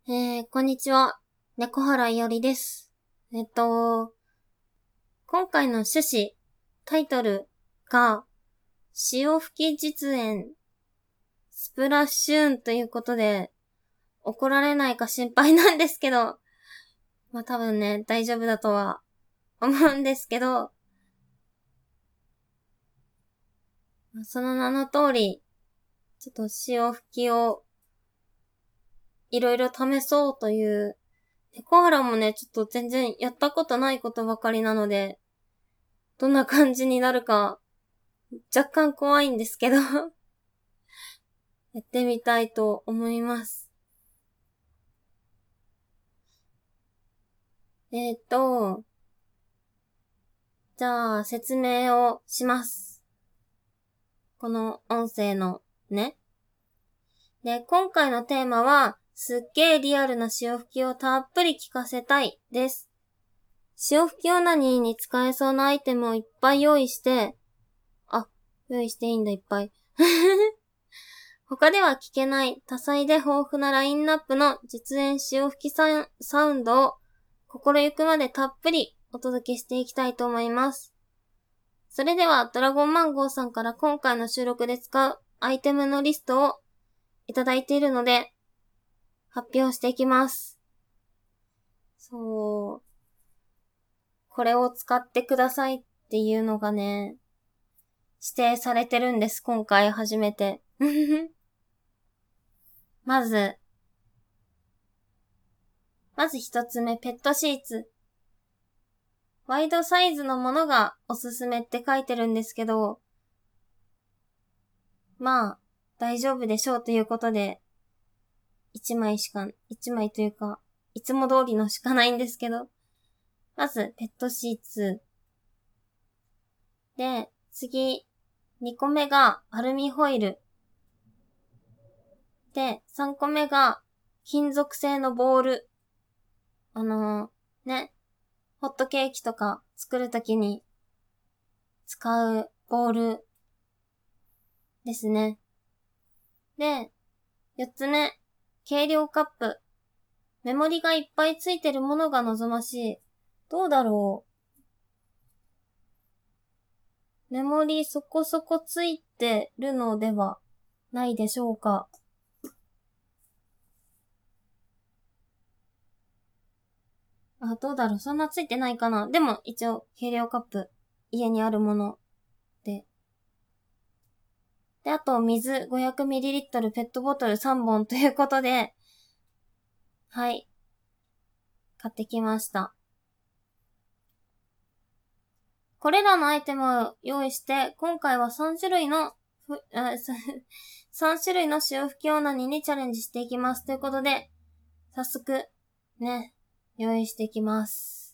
こんにちは。猫原いおりです。今回の趣旨、タイトルが、潮吹き実演、スプラッシューンということで、怒られないか心配なんですけど、まあ多分ね、大丈夫だとは思うんですけど、その名の通り、ちょっと潮吹きをいろいろ試そうという、猫原もね、ちょっと全然やったことないことばかりなので、どんな感じになるか、若干怖いんですけどやってみたいと思います。じゃあ説明をします。この音声のね。で、今回のテーマは、すっげーリアルな潮吹きをたっぷり聞かせたいです。潮吹きオナニーに使えそうなアイテムをいっぱい用意して、用意していいんだいっぱい。他では聞けない多彩で豊富なラインナップの実演潮吹きサウンドを心ゆくまでたっぷりお届けしていきたいと思います。それではドラゴンマンゴーさんから今回の収録で使うアイテムのリストをいただいているので発表していきます。これを使ってくださいっていうのがね、指定されてるんです、今回初めて。まず一つ目、ペットシーツ。ワイドサイズのものがおすすめって書いてるんですけど、まあ、大丈夫でしょうということで、1枚というか、いつも通りのしかないんですけど、まず、ペットシーツ。で、次、2個目がアルミホイル。で、3個目が金属製のボール。ホットケーキとか作るときに使うボールですね。で、4つ目、計量カップ。メモリがいっぱいついてるものが望ましい。どうだろう。メモリそこそこついてるのではないでしょうか。どうだろう。そんなついてないかな。でも一応、計量カップ、家にあるもので。で、あと、水 500ml ペットボトル3本ということで、はい。買ってきました。これらのアイテムを用意して、今回は3種類の3種類の潮吹きオナニーにチャレンジしていきます。ということで、早速、ね、用意していきます。